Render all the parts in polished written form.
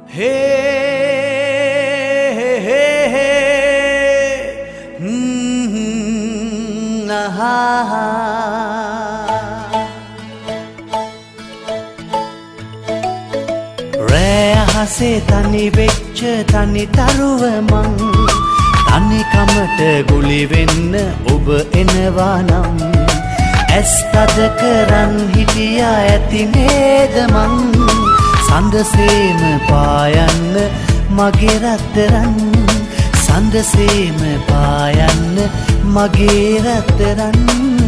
රෑහසේ තනි වෙච්ච තනි තරුව මං තනි කමට ගුලි වෙන්න ඔබ එනවා නම් ඇස් තද කරන් හිටියා ඇති නේද මං සඳසේම පායන්න මගේ රත්තරන් සඳසේම පායන්න මගේ රත්තරන්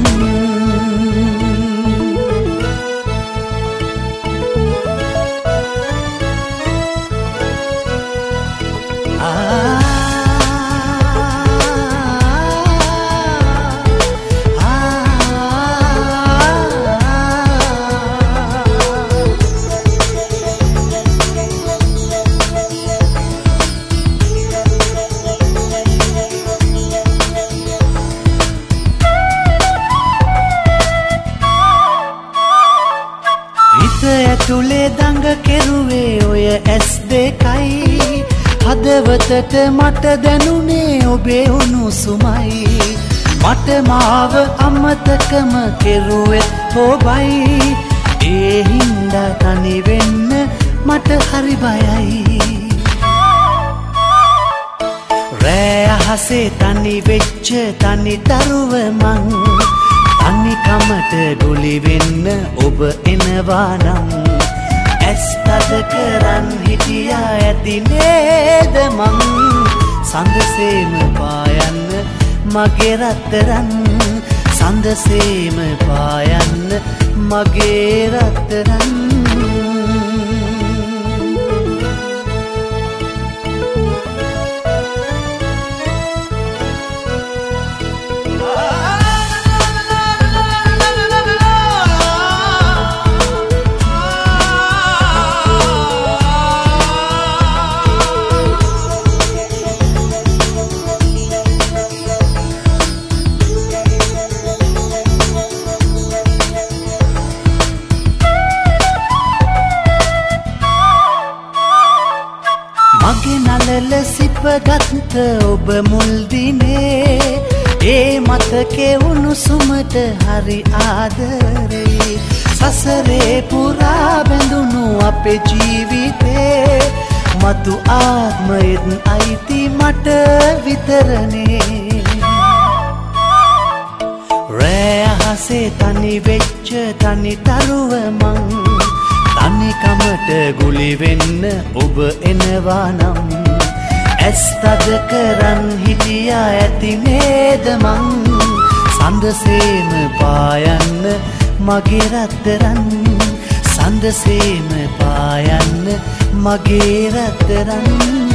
ඇතුලේ දඟ කෙරුවේ ඔය ඇස් දෙකයි හදවතට මට දැනුනේ ඔබේ උණුසුමයි මට මාව අමතකම කෙරුවෙත් ඔබයි ඒ හින්දා තනි වෙන්න මට හරි බයයි රෑ අහසේ තනි වෙච්ච තනි තරුව මං තනි කමට ගුලි වෙන්න ඔබ එනවා නම් ඇස් තද කරන් හිටියා ඇති නේද මං සඳසේම පායන්න මගේ රත්තරන් සඳසේම පායන්න මගේ රත්තරන් මගේ නලල සිපගත්ත ඔබ මුල් දිනේ ඒ මතකේ උණුසුමට හරි ආදරේ සසරේ පුරා බැඳුණු අපේ ජීවිතේ මතු ආත්මයෙන් අයිති මට විතරනේ රෑ අහසේ තනි වෙච්ච තනි තරුව මං තනි කමට ගුලි වෙන්න ඔබ එනවා නම් ඇස් තද කරන් හිටියා ඇති නේද මං සඳසේම පායන්න මගේ රත්තරන් සඳසේම පායන්න මගේ රත්තරන්